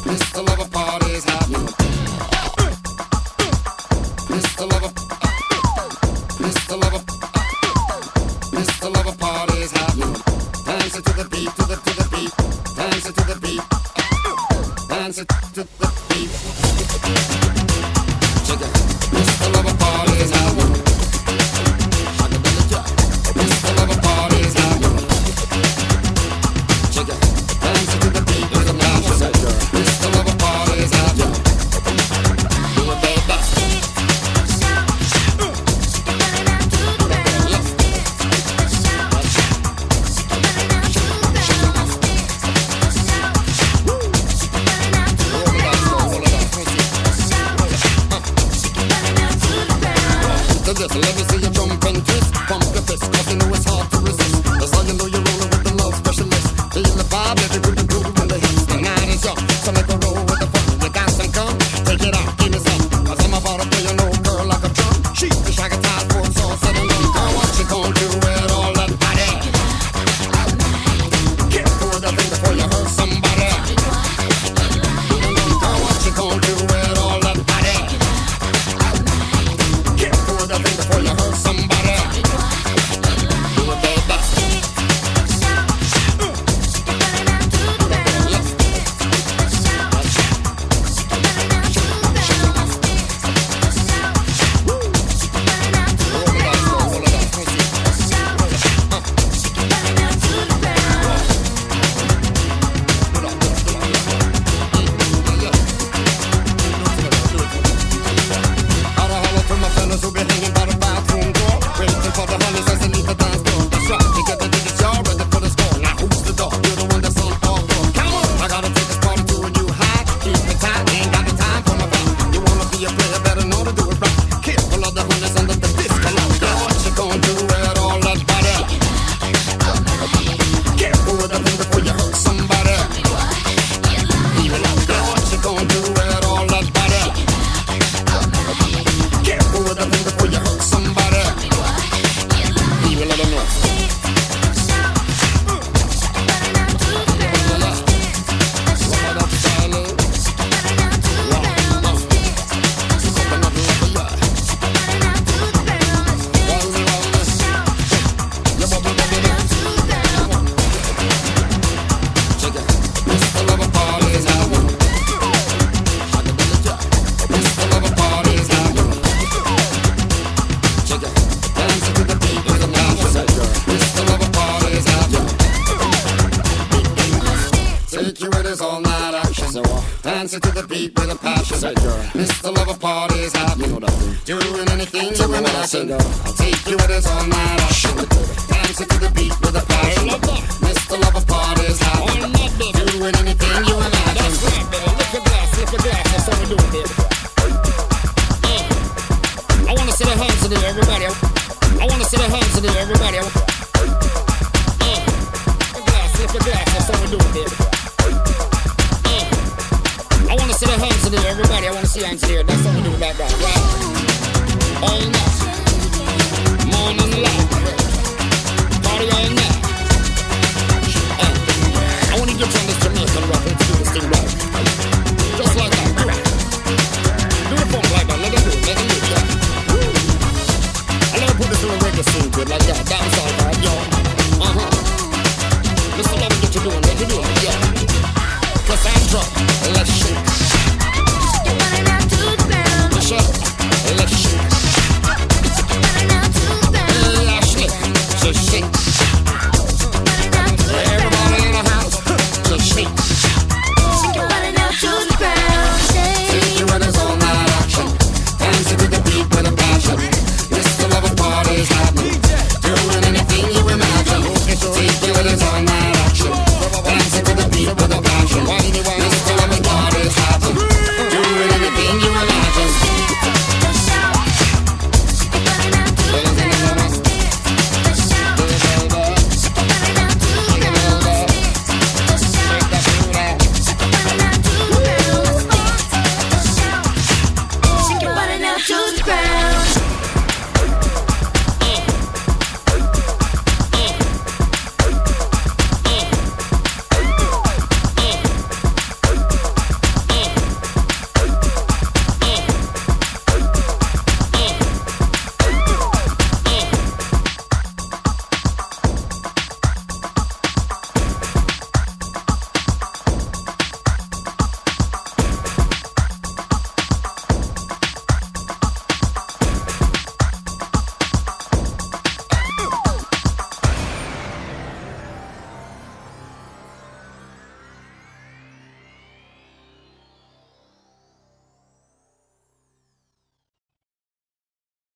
Mr. Lover parties happening. Mr. Lover, Mr. Lover, Mr. Lover parties happening. Dancing to the beat, to the beat, dancing to the beat, dancing to the beat. Check it. Mr. Lover parties happening. Mr. Lover parties happening. Check it. Dancing to the beat with the passion. Mr. Lover parties happening. Do it, baby. Let me see you jump and twist, pump your fist, cause you know it's hard to resist. That's how you know you're rolling with the love specialist. Feel the vibe, let it groove, groove when the hits. The night is young, so make a roll with the fun. You got some come, take it out, give me some. Cause I'm about to play an old girl like a drum. She's the shaggy tie for it's all said and done. Girl, what you gonna do with all that body? Get through the thing before you hurt somebody. Girl, what you gonna do with all that body? Get through the thing before you hurt somebody. Do it, baby. Dancing to the beat with a passion. Mr. Lover parties happening. Doing anything you imagine. I'll take you with us all night action. Dancing to the beat with a passion. Mr. Lover parties happening. Doing anything you imagine. Lift your glass, that's how we do it, baby. I wanna see the hands in the air, everybody. I wanna see the hands in the air, everybody. Lift your glass, that's how we do it, baby. I wanna see the hands in the air, everybody. I wanna see hands in the air. That's what we do like that, right? All night, morning light, party all night.